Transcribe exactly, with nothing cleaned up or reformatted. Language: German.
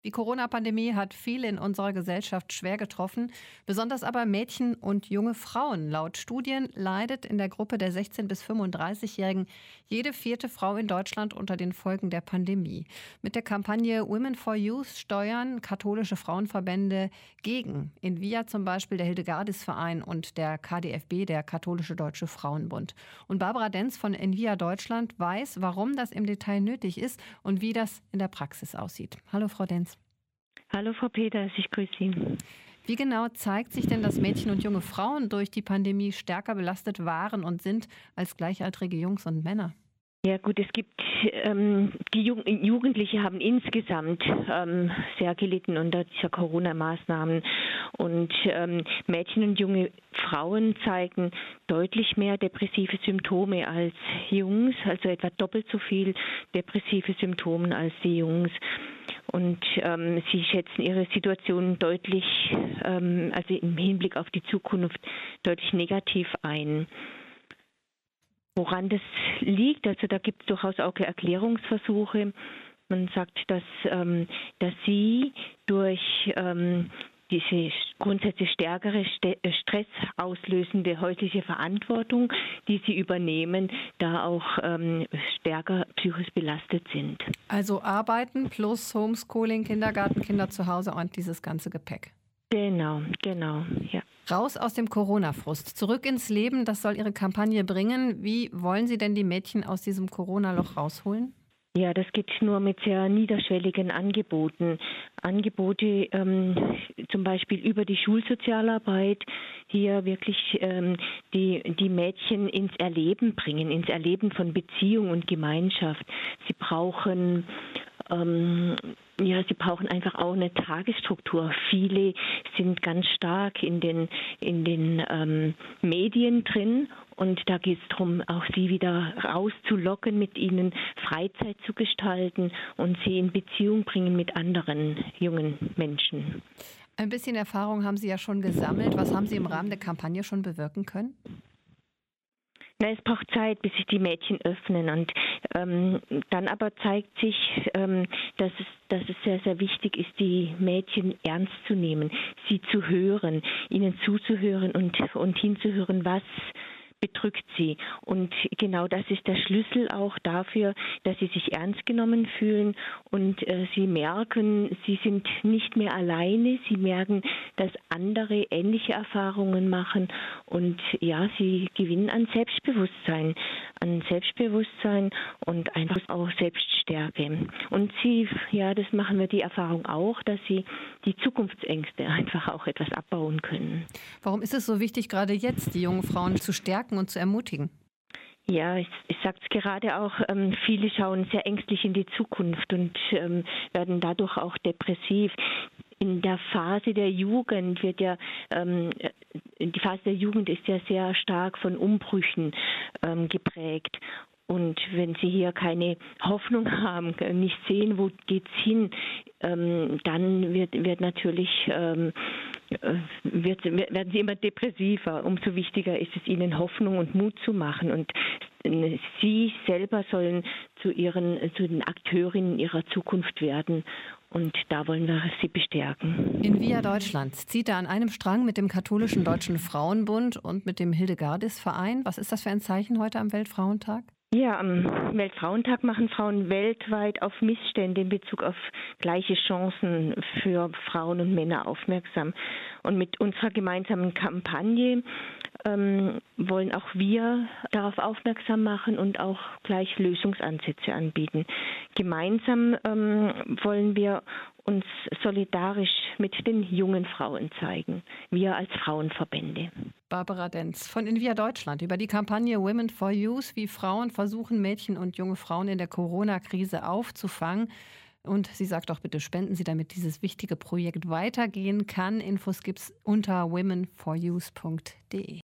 Die Corona-Pandemie hat viele in unserer Gesellschaft schwer getroffen, besonders aber Mädchen und junge Frauen. Laut Studien leidet in der Gruppe der sechzehn- bis fünfunddreißig-Jährigen jede vierte Frau in Deutschland unter den Folgen der Pandemie. Mit der Kampagne Women for Youth steuern katholische Frauenverbände gegen. In Via zum Beispiel der Hildegardis-Verein und der K D F B, der Katholische Deutsche Frauenbund. Und Barbara Denz von Envia Deutschland weiß, warum das im Detail nötig ist und wie das in der Praxis aussieht. Hallo Frau Denz. Hallo Frau Peters, ich grüße Sie. Wie genau zeigt sich denn, dass Mädchen und junge Frauen durch die Pandemie stärker belastet waren und sind als gleichaltrige Jungs und Männer? Ja gut, es gibt, ähm, die Jugend, Jugendliche haben insgesamt ähm, sehr gelitten unter dieser Corona-Maßnahmen und ähm, Mädchen und junge Frauen zeigen deutlich mehr depressive Symptome als Jungs, also etwa doppelt so viel depressive Symptome als die Jungs. Und ähm, sie schätzen ihre Situation deutlich, ähm, also im Hinblick auf die Zukunft, deutlich negativ ein. Woran das liegt, also da gibt es durchaus auch Erklärungsversuche. Man sagt, dass, ähm, dass sie durch ähm, diese grundsätzlich stärkere Stress auslösende häusliche Verantwortung, die sie übernehmen, da auch ähm, stärker psychisch belastet sind. Also Arbeiten plus Homeschooling, Kindergarten, Kinder zu Hause und dieses ganze Gepäck. Genau, genau, ja. Raus aus dem Corona-Frust, zurück ins Leben, das soll Ihre Kampagne bringen. Wie wollen Sie denn die Mädchen aus diesem Corona-Loch rausholen? Ja, das geht nur mit sehr niederschwelligen Angeboten. Angebote ähm, zum Beispiel über die Schulsozialarbeit, hier wirklich ähm, die, die Mädchen ins Erleben bringen, ins Erleben von Beziehung und Gemeinschaft. Sie brauchen ähm, Ja, sie brauchen einfach auch eine Tagesstruktur. Viele sind ganz stark in den, in den ähm, Medien drin und da geht es darum, auch sie wieder rauszulocken, mit ihnen Freizeit zu gestalten und sie in Beziehung bringen mit anderen jungen Menschen. Ein bisschen Erfahrung haben Sie ja schon gesammelt. Was haben Sie im Rahmen der Kampagne schon bewirken können? Na, es braucht Zeit, bis sich die Mädchen öffnen und ähm, dann aber zeigt sich, ähm, dass es, dass es sehr, sehr wichtig ist, die Mädchen ernst zu nehmen, sie zu hören, ihnen zuzuhören und, und hinzuhören, was bedrückt sie. Und genau das ist der Schlüssel auch dafür, dass sie sich ernst genommen fühlen und äh, sie merken, sie sind nicht mehr alleine, sie merken, dass andere ähnliche Erfahrungen machen und ja, sie gewinnen an Selbstbewusstsein, an Selbstbewusstsein und einfach auch Selbststärke. Und sie, ja, das machen wir die Erfahrung auch, dass sie die Zukunftsängste einfach auch etwas abbauen können. Warum ist es so wichtig, gerade jetzt die jungen Frauen zu stärken und zu ermutigen? Ja, ich, ich sage es gerade auch, ähm, viele schauen sehr ängstlich in die Zukunft und ähm, werden dadurch auch depressiv. In der Phase der Jugend wird ja, ähm, die Phase der Jugend ist ja sehr stark von Umbrüchen ähm, geprägt. Und wenn Sie hier keine Hoffnung haben, nicht sehen, wo geht's hin, ähm, dann wird, wird natürlich ähm, wird, werden Sie immer depressiver. Umso wichtiger ist es, Ihnen Hoffnung und Mut zu machen. Und Sie selber sollen zu ihren, zu den Akteurinnen ihrer Zukunft werden. Und da wollen wir sie bestärken. Envia Deutschland zieht da an einem Strang mit dem Katholischen Deutschen Frauenbund und mit dem Hildegardis-Verein. Was ist das für ein Zeichen heute am Weltfrauentag? Ja, am Weltfrauentag machen Frauen weltweit auf Missstände in Bezug auf gleiche Chancen für Frauen und Männer aufmerksam. Und mit unserer gemeinsamen Kampagne ähm, wollen auch wir darauf aufmerksam machen und auch gleich Lösungsansätze anbieten. Gemeinsam ähm, wollen wir uns solidarisch mit den jungen Frauen zeigen, wir als Frauenverbände. Barbara Denz von Envia Deutschland über die Kampagne Women for Youth, wie Frauen versuchen, Mädchen und junge Frauen in der Corona-Krise aufzufangen. Und sie sagt auch, bitte spenden Sie, damit dieses wichtige Projekt weitergehen kann. Infos gibt's unter women for youth punkt de.